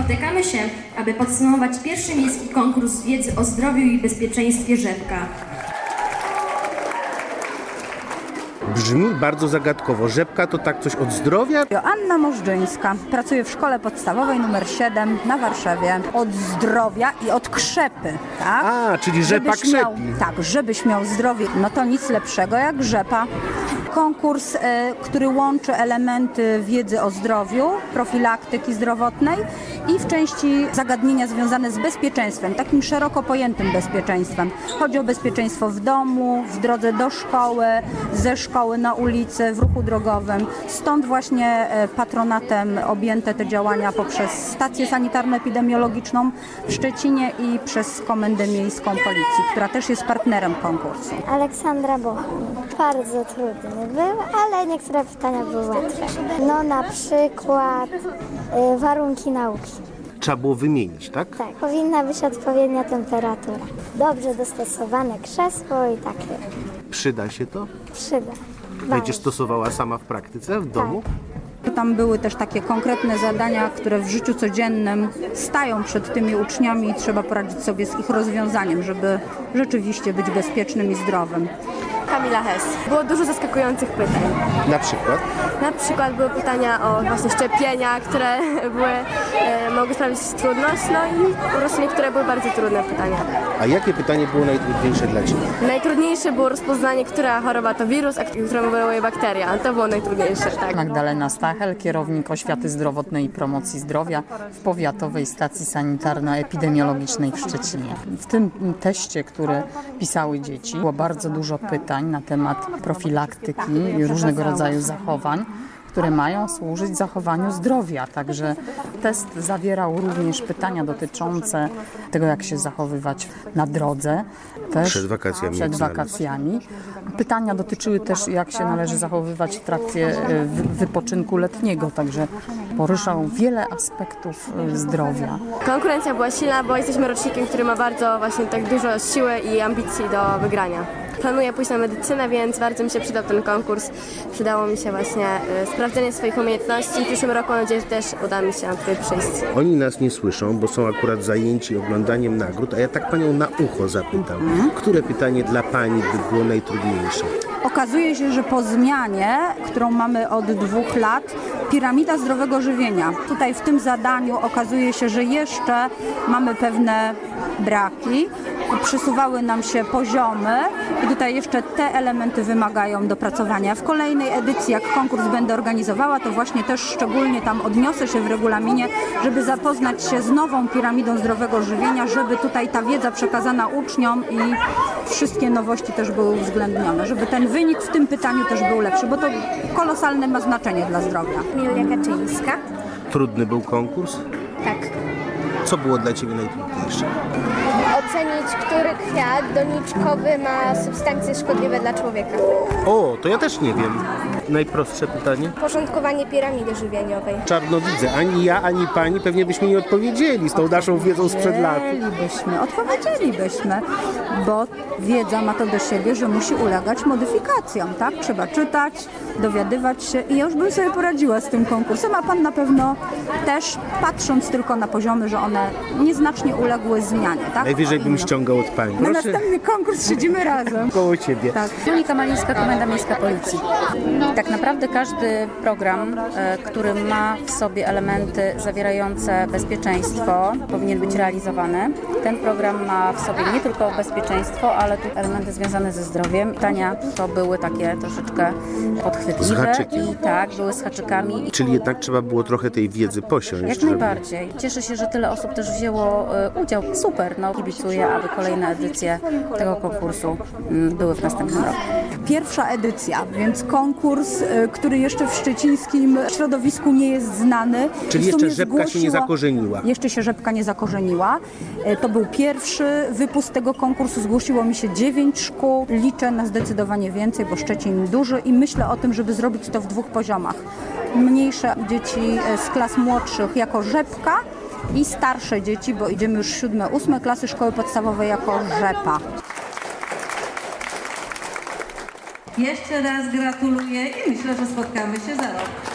spotykamy się, aby podsumować pierwszy miejski konkurs wiedzy o zdrowiu i bezpieczeństwie Rzepka. Brzmi bardzo zagadkowo. Rzepka to tak coś od zdrowia? Joanna Możdżyńska. Pracuję w szkole podstawowej nr 7 na Warszawie. Od zdrowia i od krzepy, tak? A, czyli rzepa krzepi. Tak, żebyś miał zdrowie, no to nic lepszego jak rzepa. Konkurs, który łączy elementy wiedzy o zdrowiu, profilaktyki zdrowotnej i w części zagadnienia związane z bezpieczeństwem, takim szeroko pojętym bezpieczeństwem. Chodzi o bezpieczeństwo w domu, w drodze do szkoły, ze szkoły na ulicy, w ruchu drogowym. Stąd właśnie patronatem objęte te działania poprzez stację sanitarno-epidemiologiczną w Szczecinie i przez Komendę Miejską Policji, która też jest partnerem konkursu. Aleksandra Bochum. Bardzo trudny był, ale niektóre pytania były łatwe. No na przykład warunki nauki. Trzeba było wymienić, tak? Tak, powinna być odpowiednia temperatura. Dobrze dostosowane krzesło i takie. Przyda się to? Przyda. Będziesz stosowała sama w praktyce, w domu? Tam były też takie konkretne zadania, które w życiu codziennym stają przed tymi uczniami i trzeba poradzić sobie z ich rozwiązaniem, żeby rzeczywiście być bezpiecznym i zdrowym. Kamila Hess. Było dużo zaskakujących pytań. Na przykład? Na przykład były pytania o właśnie szczepienia, które mogły sprawić trudność, no i po prostu niektóre były bardzo trudne pytania. A jakie pytanie było najtrudniejsze dla Ciebie? Najtrudniejsze było rozpoznanie, która choroba to wirus, a która wywołuje bakteria. To było najtrudniejsze, tak. Magdalena Stachel, kierownik Oświaty Zdrowotnej i Promocji Zdrowia w Powiatowej Stacji Sanitarno-Epidemiologicznej w Szczecinie. W tym teście, który pisały dzieci, było bardzo dużo pytań na temat profilaktyki i różnego rodzaju zachowań, które mają służyć zachowaniu zdrowia. Także test zawierał również pytania dotyczące tego, jak się zachowywać na drodze. Też Przed wakacjami. Pytania dotyczyły też, jak się należy zachowywać w trakcie wypoczynku letniego. Także poruszał wiele aspektów zdrowia. Konkurencja była silna, bo jesteśmy rocznikiem, który ma bardzo właśnie tak dużo siły i ambicji do wygrania. Planuję pójść na medycynę, więc bardzo mi się przydał ten konkurs. Przydało mi się właśnie sprawdzenie swoich umiejętności. W przyszłym roku mam nadzieję, że też uda mi się tutaj przyjść. Oni nas nie słyszą, bo są akurat zajęci oglądaniem nagród, a ja tak Panią na ucho zapytam. Które pytanie dla Pani by było najtrudniejsze? Okazuje się, że po zmianie, którą mamy od 2 lat, piramida zdrowego żywienia. Tutaj w tym zadaniu okazuje się, że jeszcze mamy pewne braki. Przysuwały nam się poziomy i tutaj jeszcze te elementy wymagają dopracowania. W kolejnej edycji, jak konkurs będę organizowała, to właśnie też szczególnie tam odniosę się w regulaminie, żeby zapoznać się z nową piramidą zdrowego żywienia, żeby tutaj ta wiedza przekazana uczniom i wszystkie nowości też były uwzględnione, żeby ten wynik w tym pytaniu też był lepszy, bo to kolosalne ma znaczenie dla zdrowia. Milia Kaczyńska. Trudny był konkurs? Tak. Co było dla Ciebie najtrudniejsze? Ocenić, który kwiat doniczkowy ma substancje szkodliwe dla człowieka. O, to ja też nie wiem. Najprostsze pytanie? Porządkowanie piramidy żywieniowej. Czarno widzę. Ani ja, ani Pani pewnie byśmy nie odpowiedzieli z tą naszą wiedzą sprzed lat. Odpowiedzielibyśmy, bo wiedza ma to do siebie, że musi ulegać modyfikacjom, tak? Trzeba czytać, dowiadywać się i ja już bym sobie poradziła z tym konkursem, a Pan na pewno też, patrząc tylko na poziomy, że one nieznacznie uległy zmianie, tak? Najwyżej bym ściągał od Pani. Na następny konkurs siedzimy razem. Koło Ciebie. Tak. Monika Malińska, Komenda Miejska Policji. Tak naprawdę każdy program, który ma w sobie elementy zawierające bezpieczeństwo, powinien być realizowany. Ten program ma w sobie nie tylko bezpieczeństwo, ale tu elementy związane ze zdrowiem. Pytania to były takie troszeczkę podchwytliwe. Z haczykiem. I tak, były z haczykami. Czyli jednak trzeba było trochę tej wiedzy posiąść. Jak najbardziej. Cieszę się, że tyle osób też wzięło udział. Super, no kibicuję, aby kolejne edycje tego konkursu były w następnym roku. Pierwsza edycja, więc konkurs, który jeszcze w szczecińskim środowisku nie jest znany. Czyli jeszcze rzepka się nie zakorzeniła. Jeszcze się rzepka nie zakorzeniła. To był pierwszy wypust tego konkursu. Zgłosiło mi się 9 szkół. Liczę na zdecydowanie więcej, bo Szczecin duży i myślę o tym, żeby zrobić to w 2 poziomach. Mniejsze dzieci z klas młodszych jako rzepka i starsze dzieci, bo idziemy już 7., 8. klasy szkoły podstawowej jako rzepa. Jeszcze raz gratuluję i myślę, że spotkamy się za rok.